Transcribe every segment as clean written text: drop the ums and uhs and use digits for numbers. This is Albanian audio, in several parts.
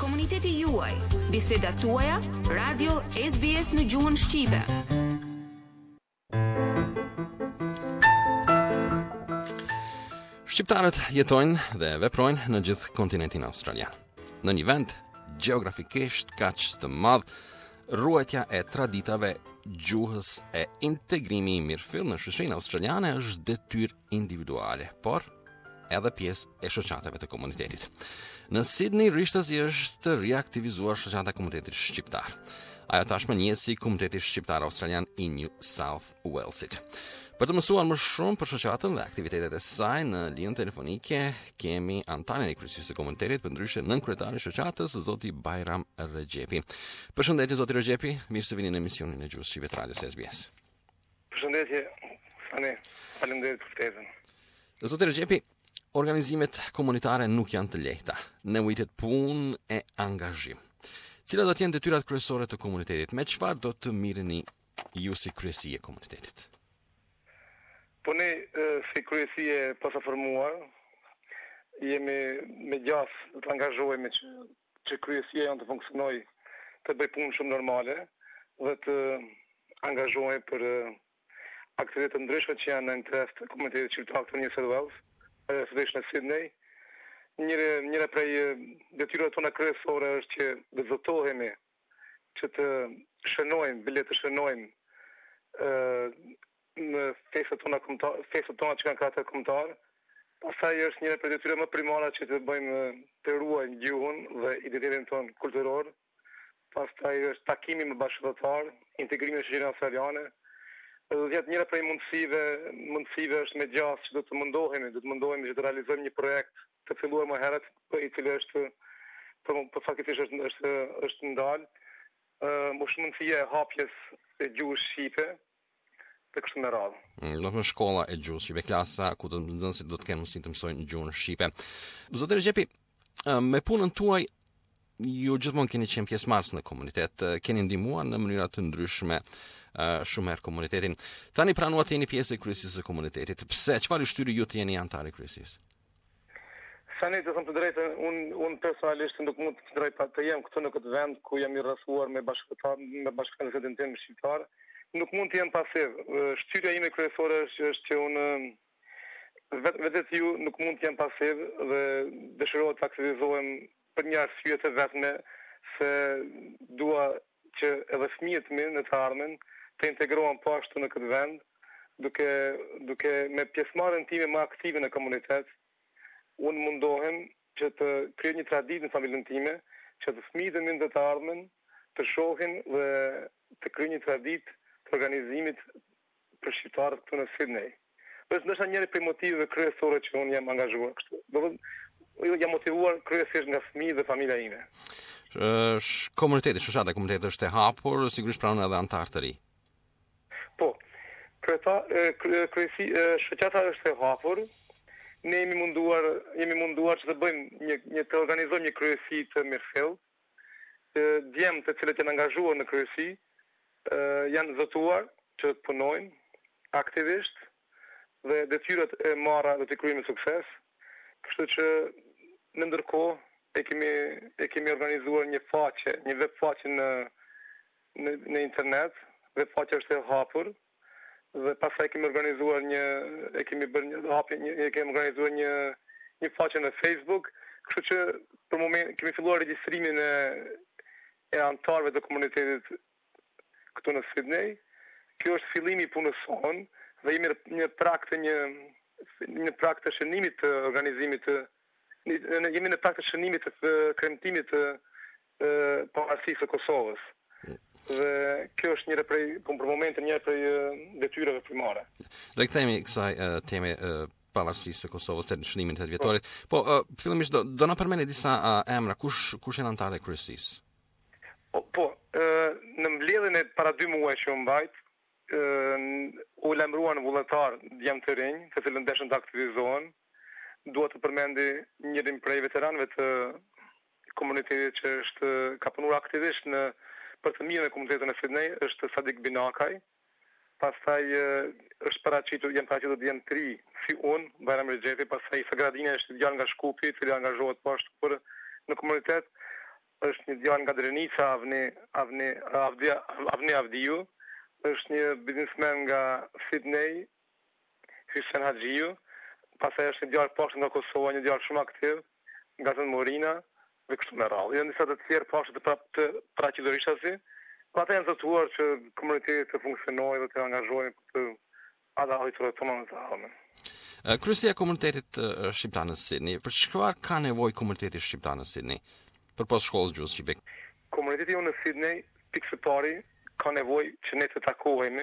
komuniteti juaj. Bisedat tuaja, radio SBS në gjuhën shqipe. Shqiptarët jetojnë dhe veprojnë në gjithë kontinentin australian. Në një vend gjeografikisht kaq të madh, ruajtja e traditave, gjuhës e integrimi i mirëfill në shoqërinë australiane është detyrë individuale, por edhe pjesë e shoqatave të komunitetit. Në Sydney, rishtasi është riaktivizuar shoqata e komunitetit shqiptar. Ajo tashmë njihet si Komuniteti Shqiptar Australian i New South Walesit. Për të mësuar më shumë për shoqatën dhe aktivitetet e saj, në linjën telefonike kemi anëtarin e kryesisë së komunitetit, përndryshe nënkryetari i shoqatës, zoti Bajram Rexhepi. Përshëndetje zoti Rexhepi, mirë se vini në emisionin e Gjuhës Shqipe të Radios SBS. Përshëndetje, Sani, faleminderit për ftesën. Zoti Rexhepi, organizimet komunitare nuk janë të lehta, nevojitet punë e angazhim. Cilat do të jenë detyrat kryesore të komunitetit? Me çfarë do të mireni ju si kryesi e komunitetit? Po ne, si kryesi e posaformuar, jemi me gjas të angazhohemi që kryesia janë të funksionojë, të bëj punë shumë normale dhe të angazhohemi për aktivitete të ndryshme që janë në interes të komunitetit shqiptar të New South Wales, sërish në Sydney. Njëra prej detyrave tona kryesore është që të zotohemi që të shënojmë, bile të shënojmë në festat tona që kanë karakter kombëtar. Pastaj është njëra prej detyrave më primare që të bëjmë të ruajmë gjuhën dhe identitetin ton kulturor. Pastaj është takimi me bashkëpunëtar, integrimi në shoqërinë australiane. Dhe njëra prej mundësive është me gjas që do të mundohemi që të realizojmë një projekt të filluar më herët, i cili është faktikisht është ndalë, është mundësia e hapjes e gjuhës shqipe të kështu me radhë. Do të shkolla e gjuhës shqipe, klasa ku të nxënësit do të kenë mundësi të mësojnë gjuhën shqipe. Zoti Rexhepi, me punën tuaj ju gjithmonë keni qenë pjesëmarrës në komunitet, keni ndihmuar në mënyra të ndryshme shumë herë komunitetin. Tani pranuat të jeni pjesë e kryesisë së komunitetit. Pse? Çfarë ju shtyri ju të jeni antar i kryesisë? Sani, të them të drejtën, unë personalisht nuk mund të jem këtu në këtë vend ku jam i rrethuar me bashkëpunëtorët tim shqiptar. Nuk mund të jem pasiv. Shtyrja ime kryesore është që unë vetë ju nuk mund të jem pasiv dhe dëshiroj të aktivizohem për një arsye të vetme, se dua që edhe fëmijët mi në të ardhmen të integrohen po ashtu në këtë vend, duke me pjesëmarrjen time më aktive në komunitet. Unë mundohem që të krijoj një traditë në familjen time, që të fëmijët e mi në të ardhmen të shohin dhe të krijoj një traditë të organizimit për shqiptarët këtu në Sydney. Është ndoshta njëri prej motiveve kryesore që unë jam angazhuar kështu. Jam motivuar kryesisht nga fëmijët dhe familja ime. Shoqata e komunitetit është e hapur, sigurisht pranon edhe antar të ri. Po, shoqata është e hapur. Ne jemi munduar që të bëjmë të organizojmë një kryesi të mirëfill. Djemtë të cilët janë angazhuar në kryesi janë zotuar që të punojnë aktivisht dhe detyrat e marra do të kryejnë me sukses. Kështu që në ndërkohë e kemi organizuar një web faqe në internet. Web faqja është e hapur. Dhe pastaj kemi organizuar një faqe në Facebook, kështu që për moment kemi filluar regjistrimin e antarëve të komunitetit këtu në Sydney. Kjo është fillimi i punës sonë dhe jemi në prag të shënimit të organizimit jemi në prag të shënimit të kremtimit të pavarësisë së Kosovës. Dhe kjo është për momentin njëra prej detyrave primare. Do të kthehemi kësaj teme pavarësisë së Kosovës të shënimit të vjetorit. Po, fillimisht do na përmendni disa emra, kush janë antarët e kryesisë? Po, në mbledhjen e para 2 muaj që u mbajt, u lajmëruan vullnetar djem të rinj, të cilët dëshën të aktivizohen. Dua të përmendi njërin prej veteranëve të komunitetit që ka punuar aktivisht për të mirën e komunitetit në Sydney, është Sadik Binakaj. Pastaj është paraqitur djem të ri, si unë, Bajram Rexhepi, pastaj Sagradina është djalë nga Shkupi, i cili angazhohet po ashtu në komunitet. është një djalë nga Drenica, Avni Avdiu, është një biznesmen nga Sydney, Hyshen Haxhiu, pastaj është një djalë poshtë nga Kosova, një djalë shumë aktiv, nga Zën Morina, dhe kështu me radhë. Janë disa të tjerë poshtë të praqidorishtasi, ata janë zëtuar që komuniteti të funksionojë dhe të angazhohen për të adhuritur të mëndë. Kryesia e komunitetit shqiptar në Sydney, për çfarë ka nevojë komuniteti shqiptar në Sydney? Përpos shkollës gjuhës shqipe. Komuniteti jonë në Sydney, pikë së pari, ka nevojë që ne të takohemi,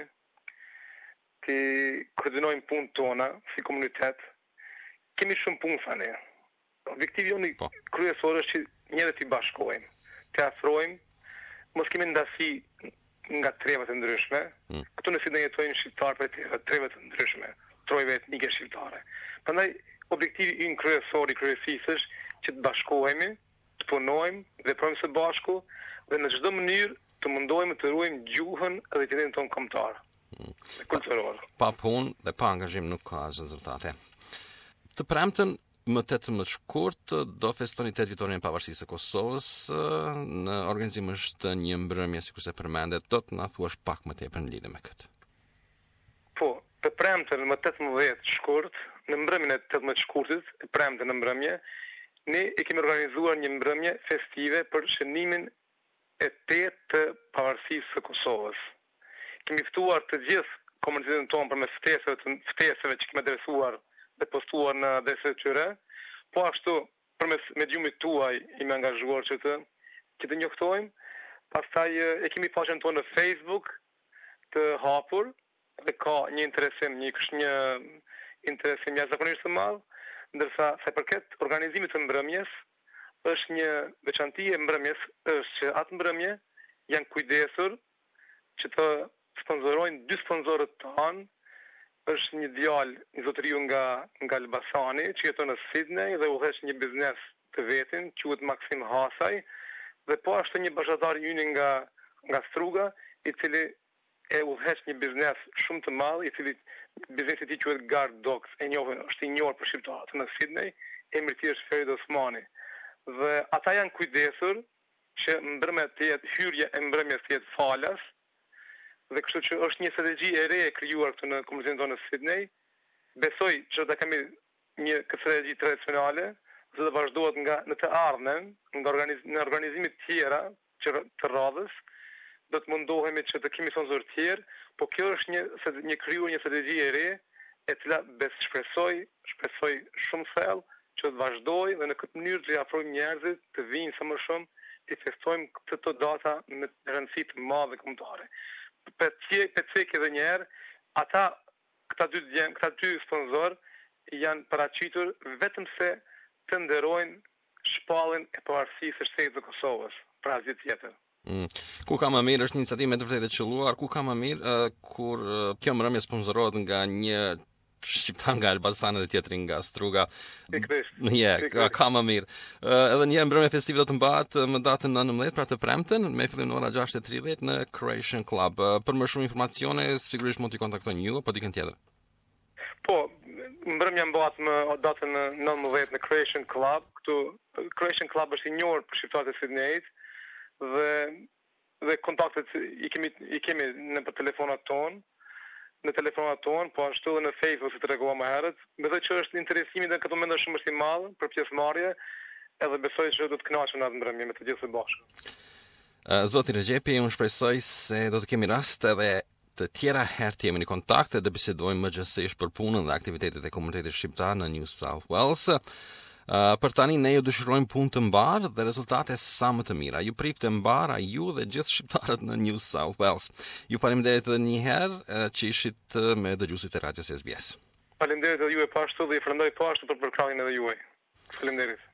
të koordinojmë punët tona si komunitet. Kemi shumë punë sa ne. Objektivi jonë kryesor është që njerëzit të bashkohemi, të afrohemi, mos kemi ndasi nga treva të ndryshme. Këtu në Sydney jetojnë shqiptarë për treva të ndryshme, trojve etnike shqiptare. Prandaj objektivi ynë kryesor i kryesisë është që të bashkohemi, të punojmë, veprojmë së bashku dhe në çdo mënyrë të mundohemi të ruajmë gjuhën dhe identitetin tonë kombëtar. Kulturor. Pa punë dhe pa angazhim nuk ka rezultate. Të premten më 18 shkurt do festiviteti vitorin e pavarësisë së Kosovës në organizim është një mbrëmje sikur se përmendet, do të na thuash pak më tepër në lidhje me këtë. Po, të premten më 18 shkurt, në mbrëmjen e 18 shkurtit, e premten në mbrëmje, ne e kemi organizuar një mbrëmje festive për shënimin e 8 të pavarësisë së Kosovës. Kemi ftuar të gjithë komunitetin tonë përmes ftesave që kemi adresuar dhe postuar në adresat e tyre, po ashtu përmes mediumit tuaj jemi angazhuar që të njoftojmë. Pastaj e kemi faqen tonë në Facebook të hapur dhe ka një interesim jashtëzakonisht të madh, ndërsa sa përket organizimit të mbrëmjes, është një veçanti e mbrëmjes është që atë mbrëmje janë kujdesur që të sponsorojnë 2 sponsorët tanë. Është një djalë, një zotëriu nga Elbasani, që jeton në Sydney dhe udhëheq një biznes të vetin, quhet Maksim Hasaj, dhe po ashtu një bashkëtar ynë nga Struga, i cili e udhëheq një biznes shumë të madh, i cili biznesi i tij quhet Guard Dogs, është i njohur për shqiptarët në Sydney, emri i tij është Ferid Osmani. Dhe ata janë kujdesur që hyrja e mbrëmjes të jetë falas, dhe kështu që është një strategji e re e krijuar këtu në komunitetin tonë në Sydney. Besoj që do kemi një strategji tradicionale, që do vazhdohet në të ardhmen, në organizime të tjera të radhës, do të mundohemi që të kemi sponsorë të tjerë, po kjo është një krijuar një strategji e re, e cila shpresoj shumë thellë që të vazhdojë dhe në këtë mënyrë të afrojmë njerëzit të vinë sa më shumë të festojmë këto data me rëndësi të madhe kombëtare. Pecek edhe njerë, këta dy sponsor janë paraqitur vetëm se të nderojnë shpalljen e pavarësisë së shtetit të Kosovës, pra asgjë tjetër. Ku ka më mirë është një iniciativë me të vërtetë të qelluar, ku ka më mirë kur kjo mbrëmje sponsorohet nga një shqiptar nga Elbasani dhe tjetri nga Struga. Ka më mirë. Edhe një mbrëmje festive do të mbahet më datën 19, pra të premten, me fillim në ora 6:30 në Croatian Club. Për më shumë informacione, sigurisht mund t'i kontaktojnë ju apo dikën tjetër. Po, mbrëmja mbahet më datën 19 në Croatian Club. Këtu Croatian Club është i njohur për shqiptarët e Sydneyt dhe kontaktet i kemi në telefonat tonë. Po ashtu dhe në Facebook si të regova më herët. Besoj që është interesimi dhe në këtë moment është shumë i madh për pjesëmarrje, edhe besoj që do të kënaqen atë mbrëmje me të gjithë së bashku. Zoti Rexhepi, unë shpresoj se do të kemi rast edhe të tjera herë të jemi në kontakt dhe bisedojmë më gjithsesi për punën dhe aktivitetet e komunitetit shqiptar në New South Wales. Për tani ne ju dëshirojmë punë të mbarë dhe rezultate sa më të mira. Ju prit të mbara ju dhe gjithë shqiptarët në New South Wales. Ju faleminderit edhe një herë që ishit me dëgjuesit e radios SBS. Faleminderit edhe juaj pashtu dhe i falenderoj pashtu për përkrahjen edhe juaj. Faleminderit.